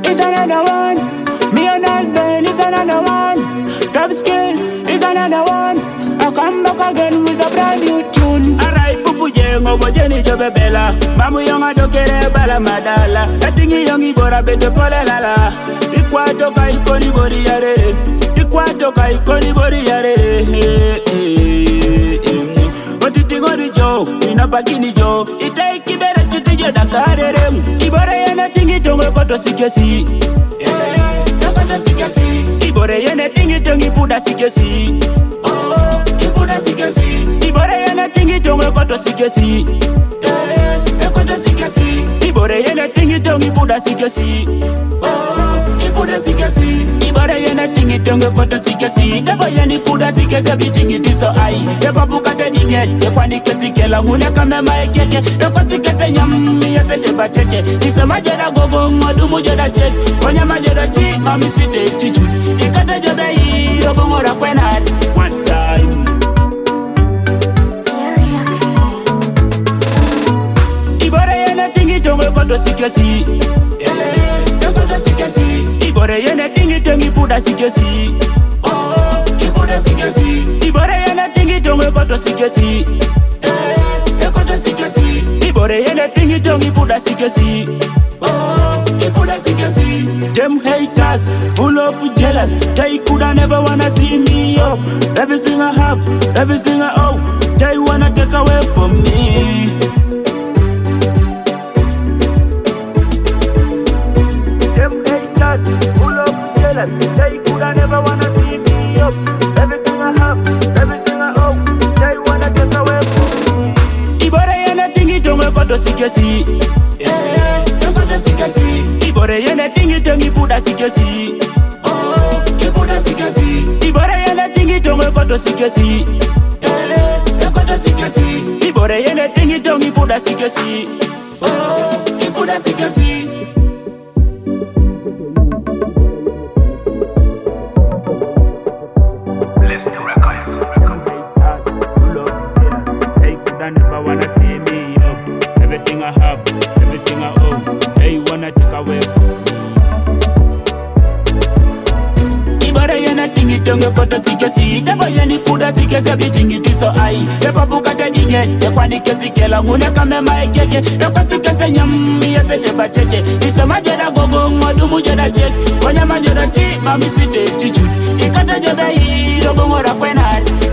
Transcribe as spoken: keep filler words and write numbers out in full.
is another one. Me and husband is another one. Top skill is another one. I come back again with a brand new tune. Alright, pupu jengo bojeni jobe bela. Mamu yonga dokere bala madala. Katingi yongi bora bete pole lala. Ikwa toka ikoni bori yare. Ikwa toka ikoni bori yare. Otiti ngori jo, inabakini jo. Ite ikibere chiti jo dakarere. Ibore yana tingi tongo koto sikesi. Koto sikesi. Ibore yana tingi tongi puda sikesi. Oh, ipuda sikesi. Ibore yana tingi tongo koto sikesi. Koto sikesi. Ibore yana tingi tongi puda sikesi. Oh, ipuda sikesi. Ibore yana tingi tongo koto sikesi. Debo yani puda sikesi bitingi tiso ai. Debo bukate dinget, dekwa nikesi kela mune kame maekeke. Deko sikesi nyami yase teba cheche. Tiso majeda gogo ngodu mujeda chek. Konya majeda chi, mami site chichu. Ikata jobe hii, robo ngora kwenad. One time. Ibore yana tingi tongo koto sikesi. Koto sikesi. Ibore yana tingi tongi puda sikesi. Oh, ipuda sikesi. Ibore yana tingi tongo koto sikesi. Koto sikesi. Ibore yana tingi tongi puda sikesi. Oh, ipuda sikesi. Them haters, full of jealous. They coulda never wanna see me up. Everything I have, everything I owe, they wanna take away from me. Them haters, full of jealous. They coulda never wanna see me up. Everything I have, everything I owe, they wanna take away from me. Ibore yana tingi tongo koto sikesi. Koto sikesi. Ibore yana tingi tongi puda sikesi. Oh, ipuda sikesi. Ibore yana tingi tongo koto sikesi. Koto sikesi. Ibore yana tingi tongi puda sikesi. Oh, ipuda sikesi. List records. They coulda never wanna see me up. Everything I have, everything I owe, they wanna take away. Ibore yana tingi tongo koto sikesi. Debo yani puda sikesi bitingi tiso ai. Debo bukate dinget, dekwa nikesi kela mune kame maekeke. Deko sikesi nyami yase teba cheche. Tiso majeda gogo ngodu mujeda chek. Konya majeda chi, mami site chichu. Ikata jobe hii, robo ngora kwenad.